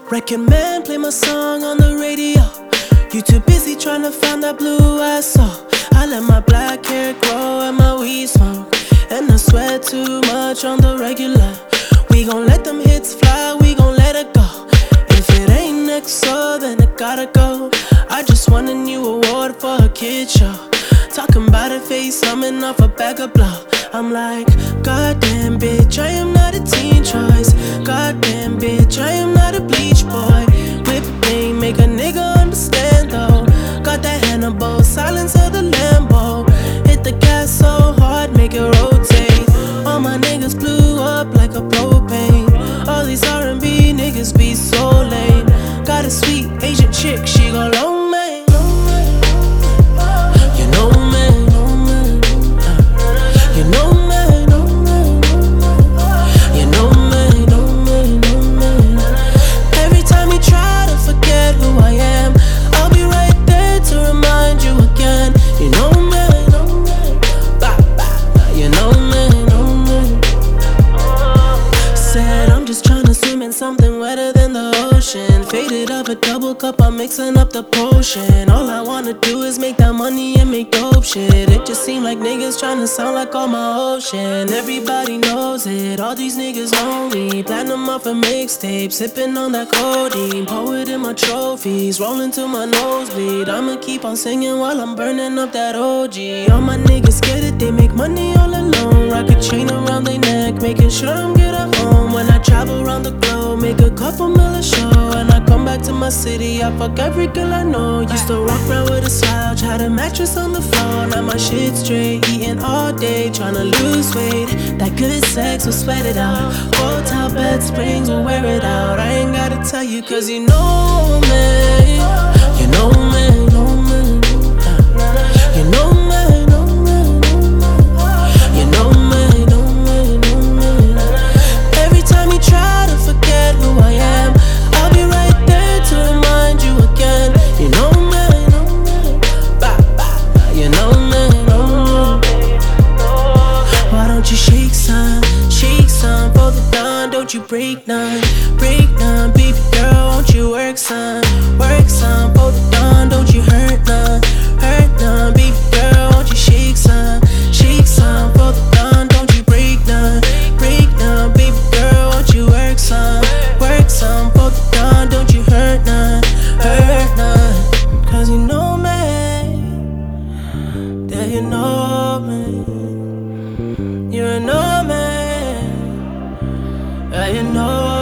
Record man, play my song on the radio. You too busy trying to find that blue I saw. I let my black hair grow and my weed smoke, and I sweat too much on the regular. We gon' let them hits fly, we gon' let it go. If it ain't EXO, then it gotta go. I just won a new award for a kid show. Talking about a face, coming off a bag of blow. I'm like, goddamn bitch, I am not a teen choice. Goddamn bitch, I am not a bleach boy. Whip pain, make a nigga understand though. Got that Hannibal, silence of the Lambo. Hit the gas so hard, make it rotate. All my niggas blew up like a propane. All these R&B niggas be so lame. Got a sweet Asian chick, she go long man. You know man, you know man, you know man. Every time you try to forget who I am, I'll be right there to remind you again. You know man, you know man. Said I'm just tryna swim in something wetter than the ocean. Faded up a double cup, I'm mixing up the potion. All I wanna do is make that money and make dope shit. It just seem like niggas tryna sound like all my ocean. Everybody knows it, all these niggas lonely. Platinum off a mixtape, sipping on that codeine. Poet in my trophies, rolling to my nosebleed. I'ma keep on singing while I'm burning up that OG. All my niggas get it, they make money all alone. Rock a chain around their neck, making sure I'm good at home. When I travel around the globe, make a couple mil a show. And I come back to my city, I fuck every girl I know. Used to walk around with a slouch, had a mattress on the floor. Now my shit straight, eating all day, tryna lose weight. That good sex will sweat it out. Hotel bed springs will wear it out. I ain't gotta tell you cause you know me. You know me, know me. You know me, know me. You know me, know me, know me. Every time you try to forget who I am, I'll be right there to remind you again. You know me, you know me, know me. Why don't you shake some for the dawn? Don't you break none, baby girl, won't you work some for the dawn? Don't you hurt none, baby girl, won't you shake some for the dawn? Don't you break none, baby girl, won't you work some for the dawn? Don't you hurt none, cause you know me, yeah you know me, you know me, yeah you know.